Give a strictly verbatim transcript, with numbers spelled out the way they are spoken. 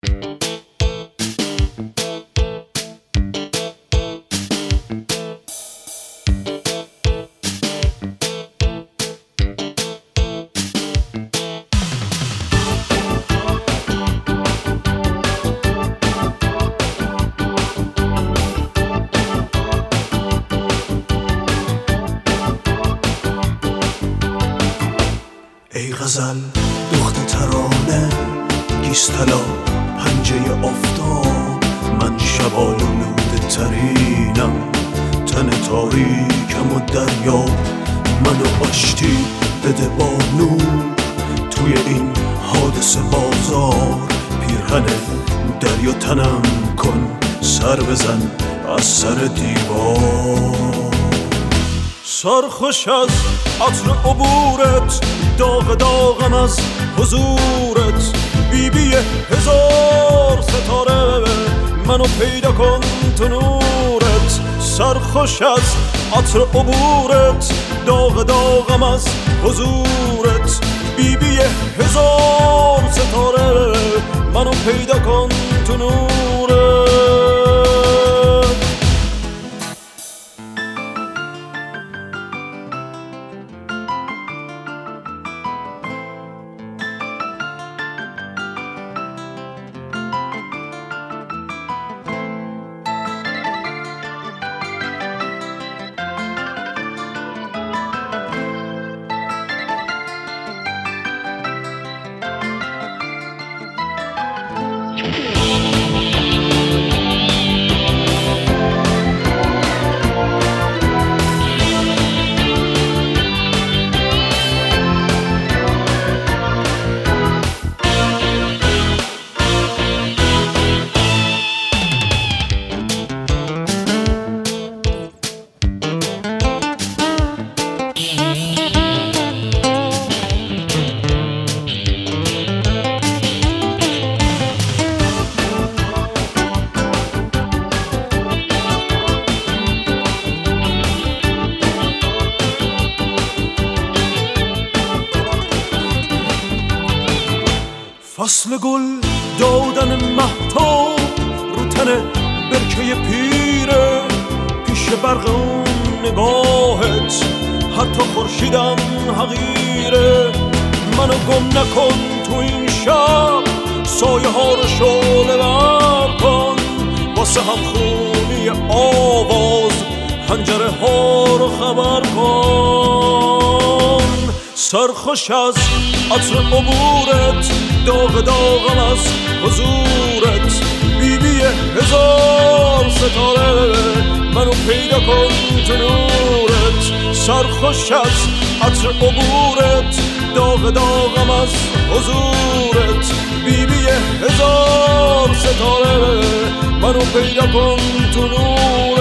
ای غزل دخت ترانه گیستلا پنجه افتاد، من شبالود ترینم تن تاریکم و دریا منو آشتی بده با نور توی این حادث بازار. پیرهن دریا تنم کن سر بزن از سر دیوار. سرخوش از عطر عبورت داغ داغم از حضورت، بی بی هزار ستاره منو پیدا کن تو نورت. سرخوش از عطر عبورت داغ داغم از حضورت، بی بی هزار ستاره منو پیدا کن تو نورت. فصل گل دادن مهتاب رو تن برکه پیره، پیش برق اون نگاهت حتی خورشیدم حقیره. منو گم نکن تو این شب، سایه ها رو شعله ور کن، واسه هم خونی آواز حنجره ها رو خبر کن. سرخوش از عطر عبورت داغ داغم از حضورت، بی بی هزار ستاره منو پیدا کن تو نورت. سرخوش از عطر عبورت داغ داغم از حضورت، بی بی هزار ستاره منو پیدا کن تو نورت.